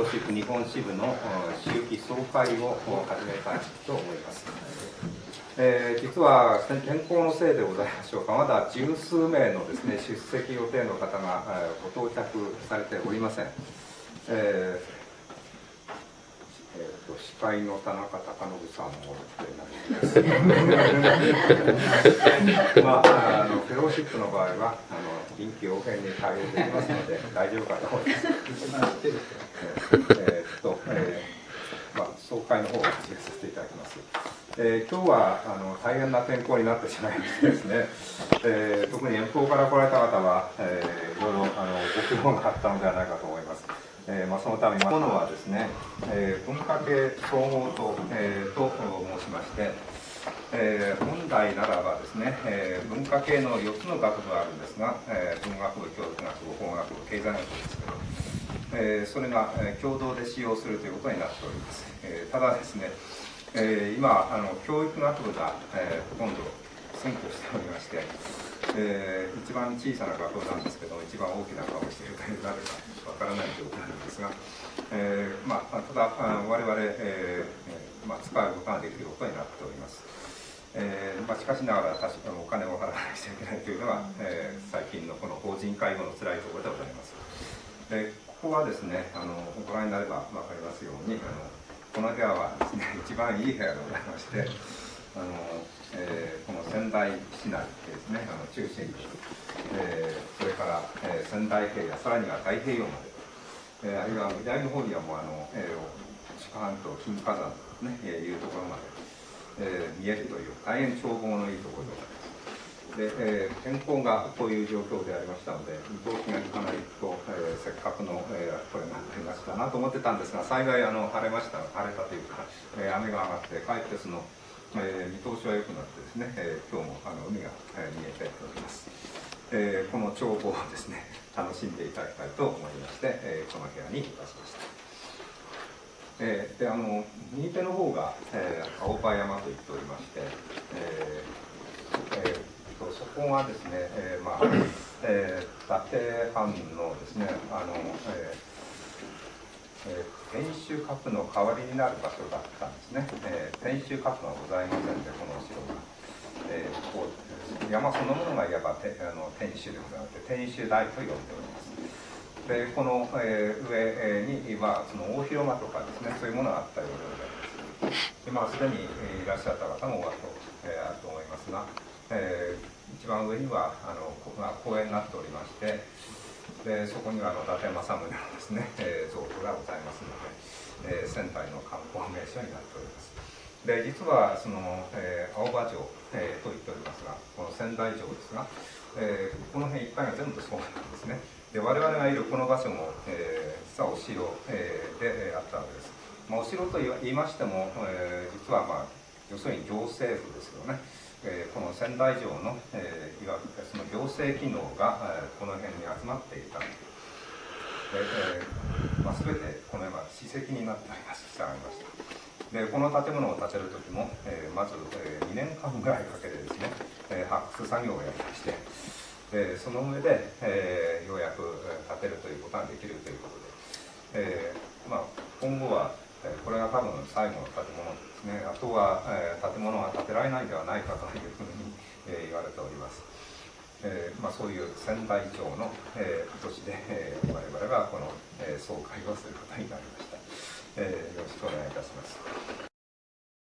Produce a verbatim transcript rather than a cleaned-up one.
ローシップ日本支部の秋季総会を始めたいと思います。えー、実は天候のせいでございましょうか、まだ十数名のですね、出席予定の方が、えー、ご到着されておりません。えーえー、と司会の田中貴信さんも来てないまあ、あのフェローシップの場合はあの臨機応変に対応できますので大丈夫かと思います。えーっと、えーまあ、総会の方を始めさせていただきます。えー、今日はあの大変な天候になってしまいましてですね、えー、特に遠方から来られた方は、えー、いろいろあのご苦労があったのではないかと思います。えーまあ、そのためにものはですね、えー、文化系総合と、えー、と申しまして、えー、本来ならばですね、えー、文化系のよっつの学部があるんですが、えー、文学部、教育学部、法学部、経済学部ですけど、えー、それが、えー、共同で使用するということになっております。えー、ただですね、えー、今あの教育学部が、えー、ほとんど占拠しておりまして、えー、一番小さな学部なんですけど、一番大きな顔をしているというなるかわからない状況なんですが、えーまあ、ただ我々、えーまあ、使うことができることになっております。えーまあ、しかしながら確かにお金を払わなくちゃいけないというのが、えー、最近のこの法人介護の辛いところでございます。でここはですね、あのご覧になれば分かりますように、あのこの部屋はですね、一番いい部屋でございまして、あのえー、この仙台市内ですね、あの中心部、えー、それから、えー、仙台平野、さらには太平洋まで、えー、あるいは南の方にはもうあの、えー、宿半島、金華山と、ね、いうところまで、えー、見えるという大変眺望のいいところでございます。で、えー、天候がこういう状況でありましたので、見通しがいかないと、えー、せっかくの、えー、これがありましたなと思ってたんですが、幸いあの晴れました、晴れたというか、えー、雨が上がって、かえってその、えー、見通しは良くなってですね、えー、今日もあの海が、えー、見えております。えー、この眺望をですね、楽しんでいただきたいと思いまして、えー、この部屋にいたしました。えー、であの右手の方が、えー、青葉山といっておりまして、えーえーそこがですね、えーまあえー、伊達藩のですね、あの、えーえー、天守閣の代わりになる場所だったんですね。えー、天守閣がございませんで、このお城が。えー、こう山そのものがいわばてあの天守でございまして、天守台と呼んでおります。で、この、えー、上にはその大広間とかですね、そういうものがあったようでございます。で、まあ、すでにいらっしゃった方もおあると、えー、あると思いますが、えー、一番上にはあのここが公園になっておりまして、でそこにはあの伊達政宗のですね、えー、像がございますので、えー、仙台の観光名所になっております。で実はその、えー、青葉城、えー、と言っておりますが、この仙台城ですが、えー、この辺いっぱいが全部そうなんですね。で我々がいるこの場所も、えー、実はお城、えー、で、えー、あったわけです。まあ、お城と言いましても、えー、実は、まあ、要するに行政府ですよね。えー、この仙台城の、えー、いわゆるその行政機能が、えー、この辺に集まっていたで、えーまあ、全てこの辺は史跡になっております従いました。でこの建物を建てる時も、えー、まず、えー、にねんかんぐらいかけてですね、えー、発掘作業をやりまして、えー、その上で、えー、ようやく建てるということができるということで、えーまあ、今後はこれが多分最後の建物ですね。あとは、えー、建物が建てられないんではないかというふうに、えー、言われております。えーまあ、そういう仙台城の、えー、土地で、えー、我々はこの、えー、総会をすることになりました。えー、よろしくお願いいたします。